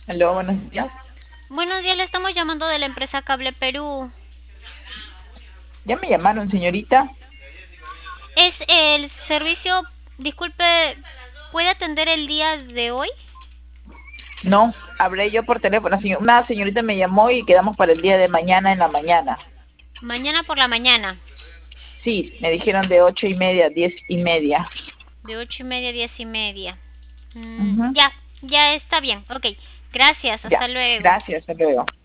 Aló, buenos días. Buenos días, le estamos llamando de la empresa Cable Perú. Ya me llamaron, señorita. Es el servicio, disculpe, ¿puede atender el día de hoy? No, hablé yo por teléfono. Una señorita me llamó y quedamos para el día de mañana en la mañana. Mañana por la mañana, Sí, me dijeron de 8:30 a 10:30. de 8:30 a 10:30. Ujú. Ya está bien, ok. Gracias, Ya, hasta luego. gracias, hasta luego.